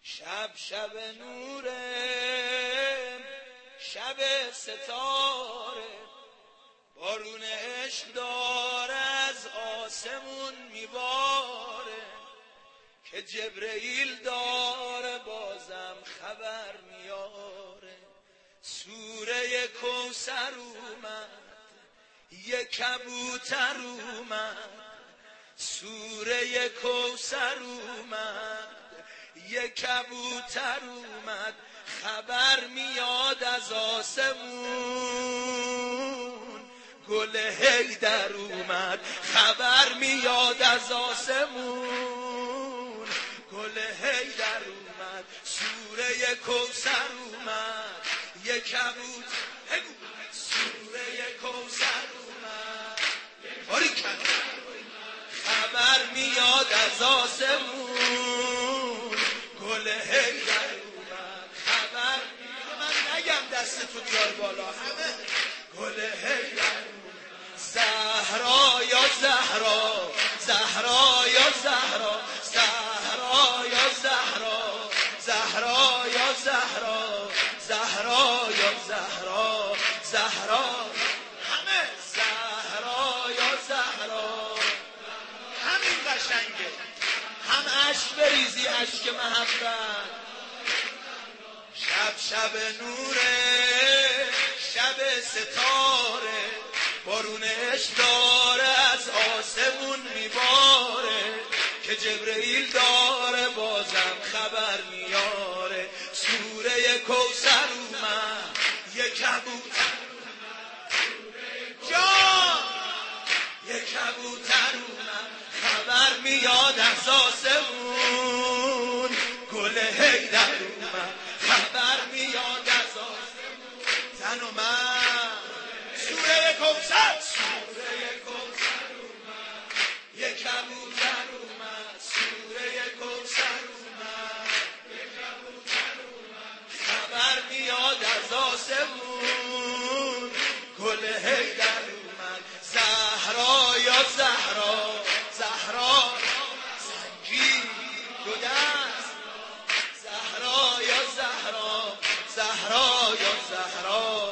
شب نوره، شب ستاره، بارون عشق داره از آسمون میباره، که جبرئیل داره بازم خبر میاره. سوره کوثر اومد، یه کبوتر اومد. سوره کوثر اومد، یه کبوتر اومد. خبر میاد از آسمون، گل حیدر اومد. خبر میاد از آسمون، گل حیدر اومد. سوره کوثر اومد، یه کبوتر. سوره کوثر اومد، باریکلا. خبر میاد از آسمون، گل حیدر اومد. خبر میاد، من نگم دستتو بیار بالا همه. گل حیدر اومد. زهرا یا زهرا، زهرا یا زهرا، زهرا یا زهرا، زهرا یا زهرا، زهرا یا زهرا، زهرا. همه زهرا یا زهرا. همین قشنگه، هم عشق بریزی، عشق محبت. شب نوره، شب ستاره، بارون عشق داره از آسمون میباره، که جبرئیل داره بازم خبر میاره. سوره کوثر اومد، یه کبوتر جان، یه کبوتر اومد. خبر میاد از آسمون، گل حیدر اومد. خبر میاد از آسمون، زن و من. سوره کوثر، سوره کوثر اومد، یه کبوتر اومد. سوره کوثر اومد، یه کبوتر اومد. خبر میاد از آسمون، گل حیدر اومد. زهرا یا زهرا، زهرا سنگی دو دست. زهرا یا زهرا، زهرا یا زهرا.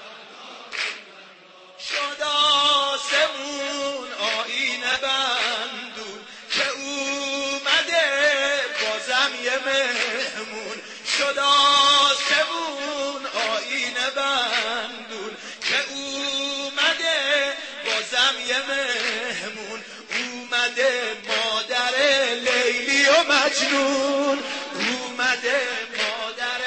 شد آسمون آینه بندون، که اومده بازم یه مهمون. شد آسمون آینه بندون، که اومده بازم یه مهمون. اومده مادر لیلی و مجنون، اومده مادر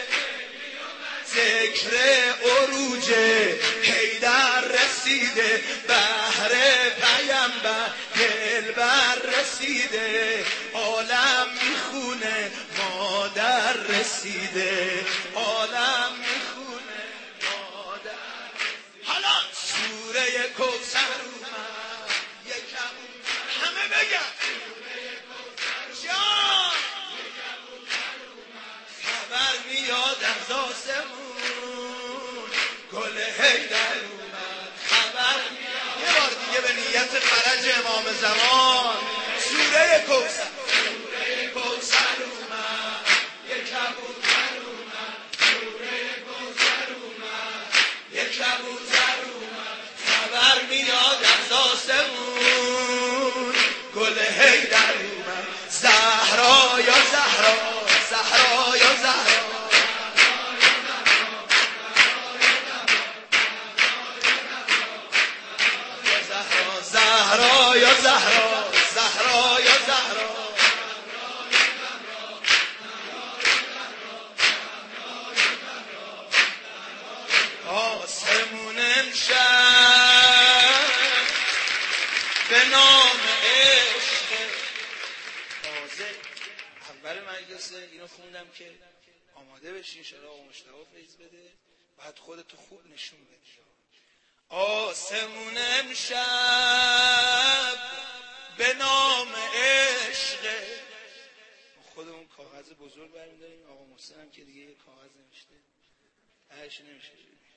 ذکر عروج حیدر رسیده. بهر پیامبر دلبر رسیده، عالم میخونه مادر رسیده، عالم میخونه مادر. حالا سوره کوثر اومد، یکم همه بگن جان. خبر میاد از آسمون، گل حیدر اومد. خبر میاد. یه بار دیگه به نیت فرج امام زمان. سوره کوثر، سوره کوثر اومد، یه کبوتر اومد. سوره کوثر اومد، یه کبوتر اومد. خبر میاد از آسمون، گل حیدر اومد. زهرا یا زهرا، زهرا یا زهرا، زهرا یا زهرا، زهرا یا زهرا. آسمون امشب به نام عشق تازه. اول مجلسه اینو خوندم که آماده بشین، انشاءالله آقا مشتاق فیض بده، بعد خودتو خوب نشون بده. آسمون امشب به نام عشق. خودمون کاغذ بزرگ برمی‌داریم، آقا محسن هم که دیگه یه کاغذ نوشته هرش نمیشه.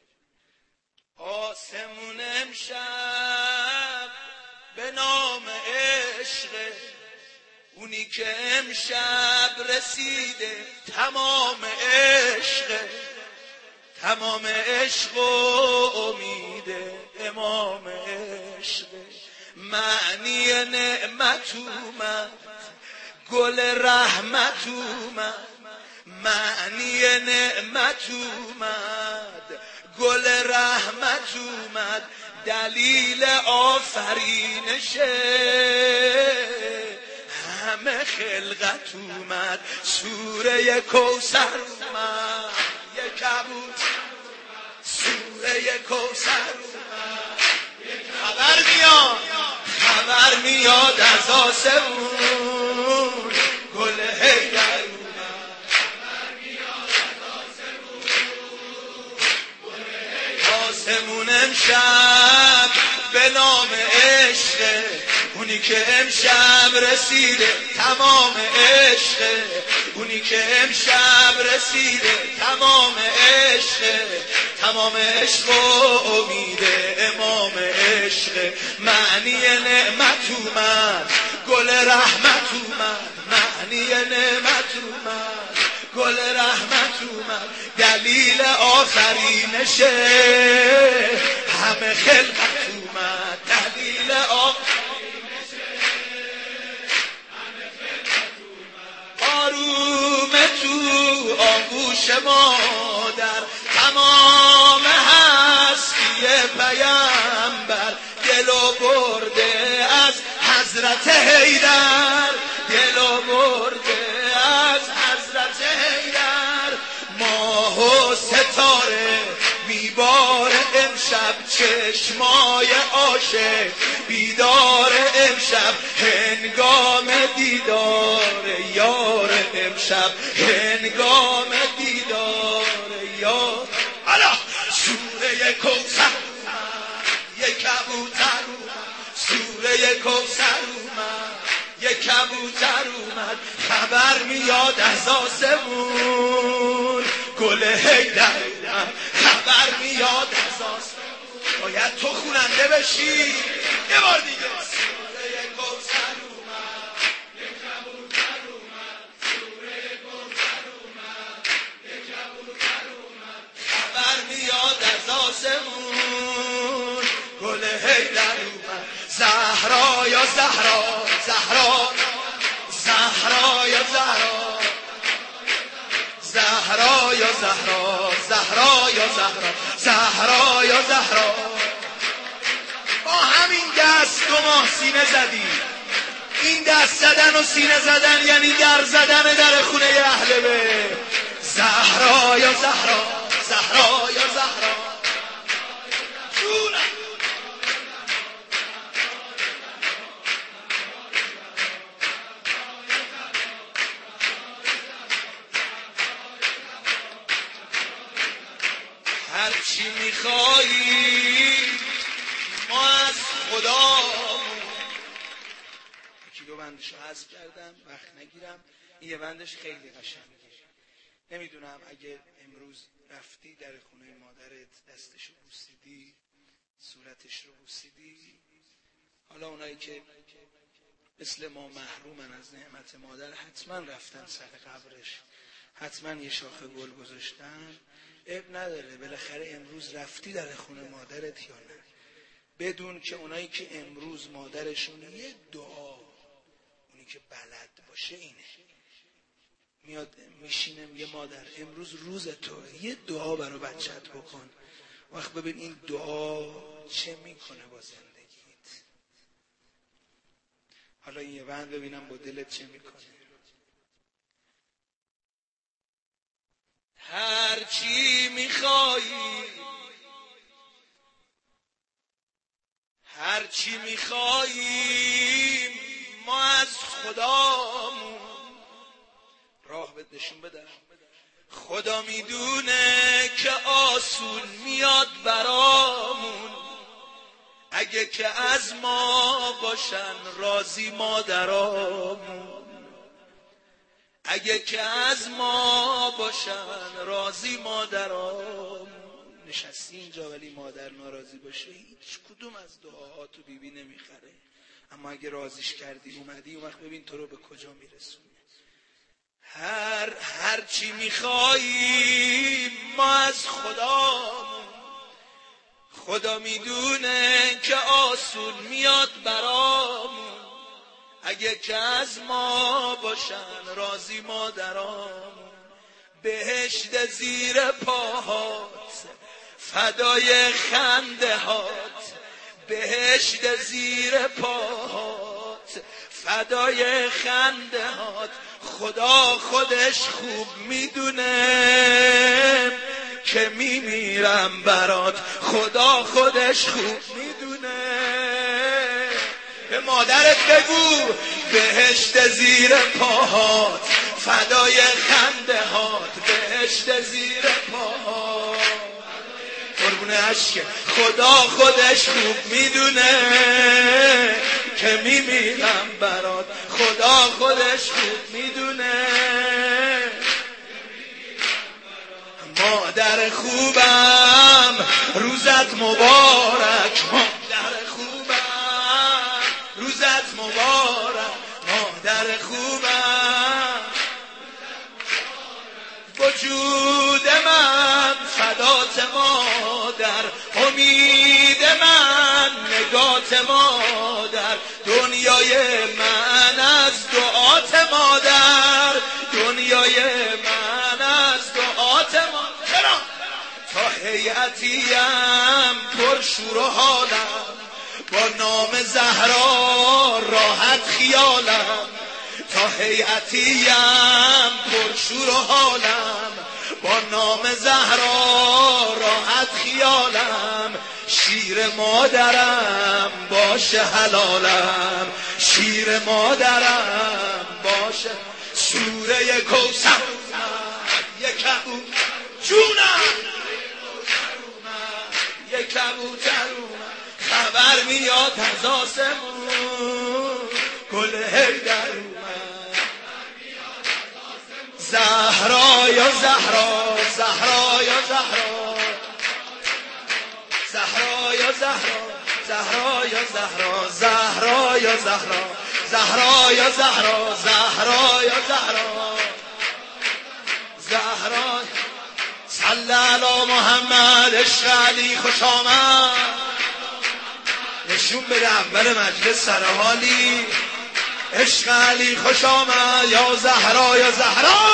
آسمون امشب به نام عشق، اونی که امشب رسیده تمام عشق، تمام عشق و امیده، امام عشق. معنی نعمت اومد، گل رحمت اومد، معنی نعمت اومد، گل رحمت اومد، دلیل آفرینشه همه خلقت اومد. سوره کوثر اومد، یک کبوت سوره کوثر اومد. خبر میاد از آسمون، گل حیدر اومد. خبر میاد از آسمون، آسمون امشب به نام عشق. اونی که امشب رسیده تمام عشق، اونی که امشب رسیده تمام عشق، تمام عشق و امیده، امام عشق. معنی نعمت اومد، گل رحمت اومد، معنی نعمت اومد، گل رحمت اومد، دلیل آفرینشه همه خلقت اومد، دلیل آروم تو آغوش مادر، تمام هستی پیامبر، دلو برده از حضرت حیدر، دلو برده از حضرت حیدر. ماه و ستاره میباره امشب، چشمای عاشق بیدار امشب، هنگام دیدار یار امشب، هنگام دیدار یار. الله سوره کوثر اومد، یک کبوتر اومد، سوره کوثر اومد، یک کبوتر اومد. خبر میاد از آسمون، گل حیدر اومد. خبر میاد از آسمون، باید تو خوننده بشی. یه بار دیگه سوره کوثر اومد، یک کبوتر اومد، سوره کوثر اومد، یک کبوتر اومد. خبر میاد از آسمون، گل حیدر اومد. زهرا یا زهرا، زهرا زهرا یا زهرا، زهرا یا زهرا، زهرا یا زهرا، زهرا یا زهرا. با همین دست 2 ماه سینه زدی. این دست زدن و سینه زدن یعنی در زدن در خونه اهل بیت. زهرا یا زهرا، زهرا یا زهرا. هرچی میخوایی ما از خدا. یکی 2 بندشو حذف کردم وقت نگیرم. این یه بندش خیلی قشنگه. نمیدونم اگه امروز رفتی در خونه مادرت دستشو بوسیدی، صورتش رو بوسیدی. حالا اونایی که مثل ما محرومن از نعمت مادر حتما رفتن سر قبرش، حتما یه شاخه گل گذاشتن. عیب نداره، بالاخره امروز رفتی در خونه مادرت یا نه. بدون که اونایی که امروز مادرشون یه دعا، اونی که بلد باشه اینه، میاد میشینم یه مادر امروز روز توه، یه دعا برای بچت بکن. وقت ببین این دعا چه میکنه با زندگیت. حالا این یه بند ببینم با دلت چه میکنه. هرچی میخوایی، هرچی میخوایی ما از خدامون. راه بهت نشون بدم. خدا میدونه که آسون میاد برامون، اگه که از ما باشن راضی مادرامون، اگه که از ما باشن راضی مادرامون. نشستی اینجا ولی مادر ناراضی باشه هیچ کدوم از دعاها تو بیبی نمیخره. اما اگه راضیش کردی اومدی، اون وقت ببین تو رو به کجا میرسونه. هر چی میخوایی ما از خدا میدونه که آسون میاد برامون. اگه که از ما باشن راضی مادرامون، بهشت زیر پاهات فدای خنده هات، بهشت زیر پاهات فدای خنده هات. خدا خودش خوب میدونه که میمیرم برات، خدا خودش خوب میدونه. به مادرت بگو بهشت زیر پاهات فدای خنده هات، بهشت زیر پاهات. قربون عشق خدا خودش خوب میدونه که میمیرم برات، خدا خودش خوب میدونه. مادر خوبم روزت مبارک، مادر خوبم روزت مبارک، مادر خوبم. وجود من فدات مادر، امید من نگات مادر، دنیای من از دعات مادر، دنیای من از دعات مادر. تا هیئتیم پر شور و حالم، با نام زهرا راحت خیالم. تا هیئتیم پر شور و حالم، با نام زهرا راحت خیالم. شیر مادرم باشه حلالم، شیر مادرم باشه. سوره کوثر یک کبوتر جونم، یک کبوتر اومد، خبر میاد از آسمون، گل حیدر اومد. زهرا یا زهرا، زهرا یا زهرا، زهرا یا زهرا، زهرا یا زهرا، زهرا یا زهرا، زهرا یا زهرا، زهرا یا زهرا، زهرا. صلی علی محمد، عشق علی خوش آمد. نشون بده اول مجلس سر حالی، عشق علی خوش آمد. یا زهرا یا زهرا.